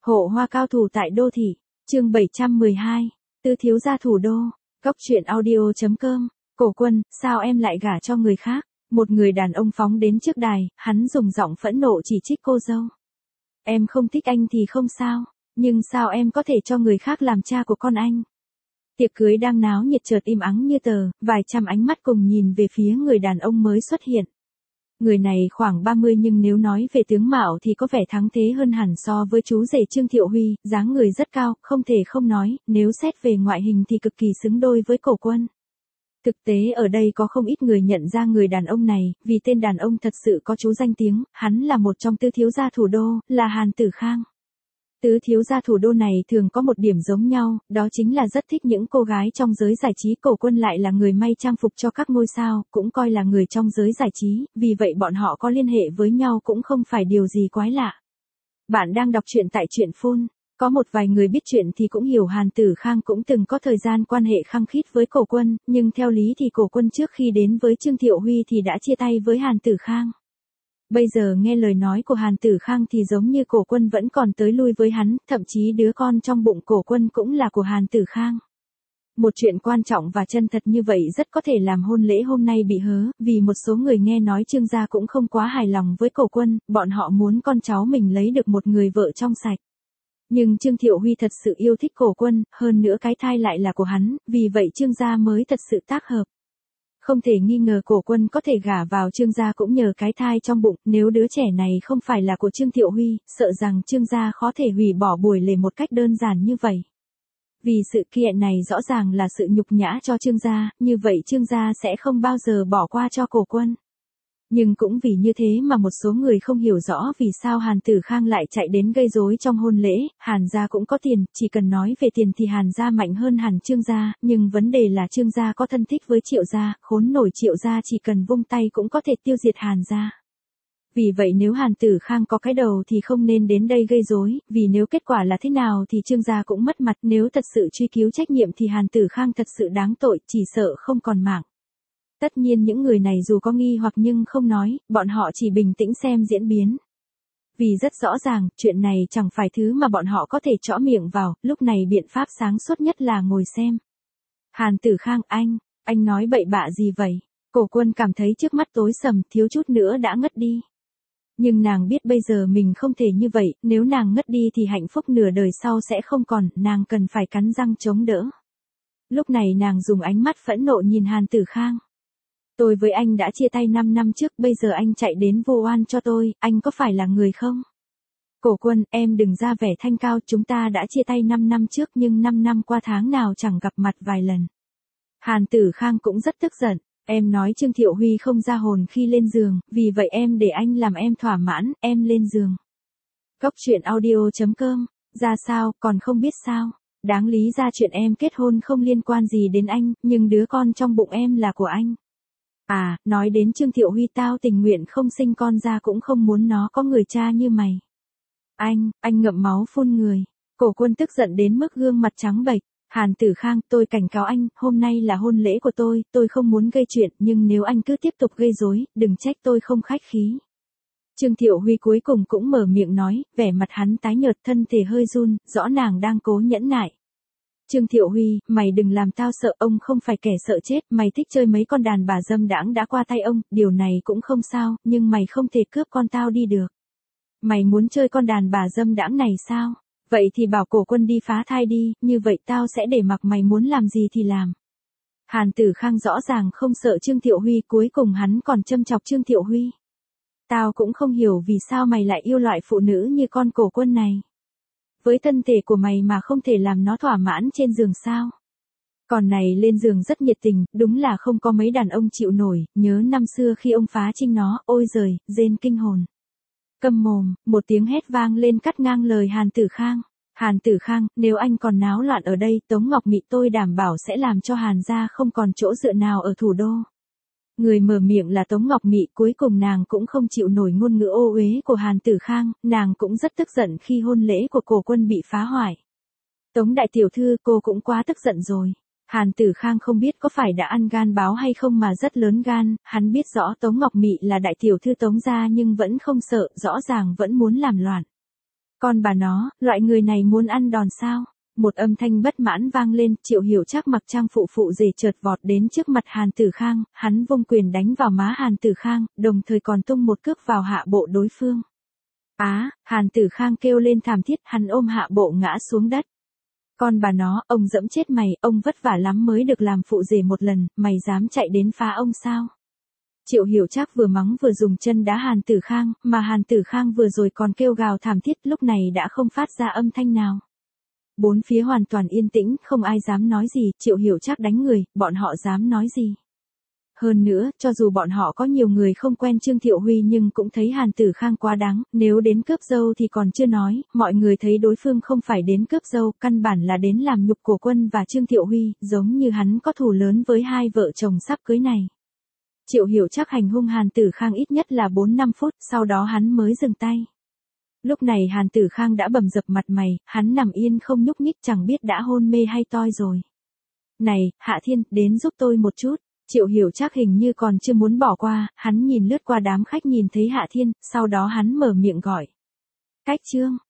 Hộ hoa cao thủ tại đô thị, chương 712, Tứ thiếu gia thủ đô, Góc truyện audio.com, Cổ Quân, sao em lại gả cho người khác? Một người đàn ông phóng đến trước đài, hắn dùng giọng phẫn nộ chỉ trích cô dâu. Em không thích anh thì không sao, nhưng sao em có thể cho người khác làm cha của con anh? Tiệc cưới đang náo nhiệt chợt im ắng như tờ, vài trăm ánh mắt cùng nhìn về phía người đàn ông mới xuất hiện. Người này khoảng 30 nhưng nếu nói về tướng mạo thì có vẻ thắng thế hơn hẳn so với chú rể Trương Thiệu Huy, dáng người rất cao, không thể không nói, nếu xét về ngoại hình thì cực kỳ xứng đôi với Cổ Quân. Thực tế ở đây có không ít người nhận ra người đàn ông này, vì tên đàn ông thật sự có chú danh tiếng, hắn là một trong tứ thiếu gia thủ đô, là Hàn Tử Khang. Tứ thiếu gia thủ đô này thường có một điểm giống nhau, đó chính là rất thích những cô gái trong giới giải trí. Cổ Quân lại là người may trang phục cho các ngôi sao, cũng coi là người trong giới giải trí, vì vậy bọn họ có liên hệ với nhau cũng không phải điều gì quái lạ. Bạn đang đọc truyện tại truyện Phun. Có một vài người biết chuyện thì cũng hiểu Hàn Tử Khang cũng từng có thời gian quan hệ khăng khít với Cổ Quân, nhưng theo lý thì Cổ Quân trước khi đến với Trương Thiệu Huy thì đã chia tay với Hàn Tử Khang. Bây giờ nghe lời nói của Hàn Tử Khang thì giống như Cổ Quân vẫn còn tới lui với hắn, thậm chí đứa con trong bụng Cổ Quân cũng là của Hàn Tử Khang. Một chuyện quan trọng và chân thật như vậy rất có thể làm hôn lễ hôm nay bị hớ, vì một số người nghe nói Trương gia cũng không quá hài lòng với Cổ Quân, bọn họ muốn con cháu mình lấy được một người vợ trong sạch. Nhưng Trương Thiệu Huy thật sự yêu thích Cổ Quân, hơn nữa cái thai lại là của hắn, vì vậy Trương gia mới thật sự tác hợp. Không thể nghi ngờ Cổ Quân có thể gả vào Trương gia cũng nhờ cái thai trong bụng, nếu đứa trẻ này không phải là của Trương Thiệu Huy, sợ rằng Trương gia khó thể hủy bỏ buổi lễ một cách đơn giản như vậy. Vì sự kiện này rõ ràng là sự nhục nhã cho Trương gia, như vậy Trương gia sẽ không bao giờ bỏ qua cho Cổ Quân. Nhưng cũng vì như thế mà một số người không hiểu rõ vì sao Hàn Tử Khang lại chạy đến gây rối trong hôn lễ. Hàn gia cũng có tiền, chỉ cần nói về tiền thì Hàn gia mạnh hơn hẳn Trương gia, nhưng vấn đề là Trương gia có thân thích với Triệu gia, khốn nổi Triệu gia chỉ cần vung tay cũng có thể tiêu diệt Hàn gia. Vì vậy nếu Hàn Tử Khang có cái đầu thì không nên đến đây gây rối, vì nếu kết quả là thế nào thì Trương gia cũng mất mặt, nếu thật sự truy cứu trách nhiệm thì Hàn Tử Khang thật sự đáng tội, chỉ sợ không còn mạng. Tất nhiên những người này dù có nghi hoặc nhưng không nói, bọn họ chỉ bình tĩnh xem diễn biến. Vì rất rõ ràng, chuyện này chẳng phải thứ mà bọn họ có thể trõ miệng vào, lúc này biện pháp sáng suốt nhất là ngồi xem. Hàn Tử Khang, anh nói bậy bạ gì vậy? Cổ Quân cảm thấy trước mắt tối sầm, thiếu chút nữa đã ngất đi. Nhưng nàng biết bây giờ mình không thể như vậy, nếu nàng ngất đi thì hạnh phúc nửa đời sau sẽ không còn, nàng cần phải cắn răng chống đỡ. Lúc này nàng dùng ánh mắt phẫn nộ nhìn Hàn Tử Khang. Tôi với anh đã chia tay 5 năm trước, bây giờ anh chạy đến vu oan cho tôi, anh có phải là người không? Cổ Quân, em đừng ra vẻ thanh cao, chúng ta đã chia tay 5 năm trước nhưng 5 năm qua tháng nào chẳng gặp mặt vài lần. Hàn Tử Khang cũng rất tức giận, em nói Trương Thiệu Huy không ra hồn khi lên giường, vì vậy em để anh làm em thỏa mãn, em lên giường. Góc truyện audio.com, ra sao, còn không biết sao? Đáng lý ra chuyện em kết hôn không liên quan gì đến anh, nhưng đứa con trong bụng em là của anh. À, nói đến Trương Thiệu Huy tao tình nguyện không sinh con ra cũng không muốn nó có người cha như mày. Anh ngậm máu phun người. Cổ Quân tức giận đến mức gương mặt trắng bệch. Hàn Tử Khang, tôi cảnh cáo anh, hôm nay là hôn lễ của tôi không muốn gây chuyện, nhưng nếu anh cứ tiếp tục gây rối, đừng trách tôi không khách khí. Trương Thiệu Huy cuối cùng cũng mở miệng nói, vẻ mặt hắn tái nhợt, thân thể hơi run, rõ nàng đang cố nhẫn nại. Trương Thiệu Huy, mày đừng làm tao sợ, ông không phải kẻ sợ chết, mày thích chơi mấy con đàn bà dâm đãng đã qua tay ông, điều này cũng không sao, nhưng mày không thể cướp con tao đi được. Mày muốn chơi con đàn bà dâm đãng này sao? Vậy thì bảo Cổ Quân đi phá thai đi, như vậy tao sẽ để mặc mày muốn làm gì thì làm. Hàn Tử Khang rõ ràng không sợ Trương Thiệu Huy, cuối cùng hắn còn châm chọc Trương Thiệu Huy. Tao cũng không hiểu vì sao mày lại yêu loại phụ nữ như con Cổ Quân này. Với thân thể của mày mà không thể làm nó thỏa mãn trên giường sao? Còn này lên giường rất nhiệt tình, đúng là không có mấy đàn ông chịu nổi, nhớ năm xưa khi ông phá trinh nó, ôi giời, rên kinh hồn. Câm mồm, một tiếng hét vang lên cắt ngang lời Hàn Tử Khang. Hàn Tử Khang, nếu anh còn náo loạn ở đây, Tống Ngọc Mị tôi đảm bảo sẽ làm cho Hàn gia không còn chỗ dựa nào ở thủ đô. Người mở miệng là Tống Ngọc Mị, cuối cùng nàng cũng không chịu nổi ngôn ngữ ô uế của Hàn Tử Khang, nàng cũng rất tức giận khi hôn lễ của Cổ Quân bị phá hoại. Tống đại tiểu thư, cô cũng quá tức giận rồi. Hàn Tử Khang không biết có phải đã ăn gan báo hay không mà rất lớn gan, hắn biết rõ Tống Ngọc Mị là đại tiểu thư Tống gia nhưng vẫn không sợ, rõ ràng vẫn muốn làm loạn. Con bà nó, loại người này muốn ăn đòn sao? Một âm thanh bất mãn vang lên, Triệu Hiểu Trác mặc trang phụ phụ rể chợt vọt đến trước mặt Hàn Tử Khang, hắn vung quyền đánh vào má Hàn Tử Khang, đồng thời còn tung một cước vào hạ bộ đối phương. Hàn Tử Khang kêu lên thảm thiết, hắn ôm hạ bộ ngã xuống đất. Con bà nó, ông dẫm chết mày, ông vất vả lắm mới được làm phụ rể một lần, mày dám chạy đến phá ông sao? Triệu Hiểu Trác vừa mắng vừa dùng chân đá Hàn Tử Khang, mà Hàn Tử Khang vừa rồi còn kêu gào thảm thiết, lúc này đã không phát ra âm thanh nào. Bốn phía hoàn toàn yên tĩnh, không ai dám nói gì, Triệu Hiểu Trác đánh người, bọn họ dám nói gì? Hơn nữa, cho dù bọn họ có nhiều người không quen Trương Thiệu Huy nhưng cũng thấy Hàn Tử Khang quá đáng, nếu đến cướp dâu thì còn chưa nói, mọi người thấy đối phương không phải đến cướp dâu, căn bản là đến làm nhục Cổ Quân và Trương Thiệu Huy, giống như hắn có thù lớn với hai vợ chồng sắp cưới này. Triệu Hiểu Trác hành hung Hàn Tử Khang ít nhất là 4-5 phút, sau đó hắn mới dừng tay. Lúc này Hàn Tử Khang đã bầm dập mặt mày, hắn nằm yên không nhúc nhích, chẳng biết đã hôn mê hay toi rồi. Này, Hạ Thiên, đến giúp tôi một chút. Triệu Hiểu Trác hình như còn chưa muốn bỏ qua, hắn nhìn lướt qua đám khách nhìn thấy Hạ Thiên, sau đó hắn mở miệng gọi. Cách Trương,